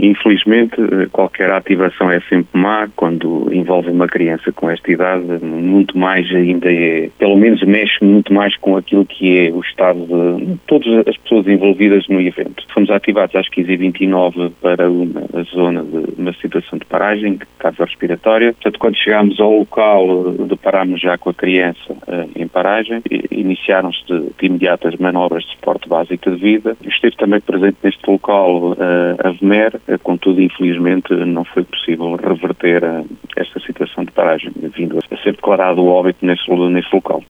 Infelizmente, qualquer ativação é sempre má quando envolve uma criança com esta idade, muito mais ainda pelo menos mexe muito mais com aquilo que é o estado de todas as pessoas envolvidas no evento. Fomos ativados às 15h29 para uma zona de uma situação de paragem cardiorrespiratória. Portanto, quando chegámos ao local, deparámos já com a criança em paragem, iniciaram-se de imediato as manobras de suporte básico de vida. Esteve também presente neste local a VMER, contudo, infelizmente, não foi possível reverter esta situação de paragem, vindo a ser declarado o óbito nesse local.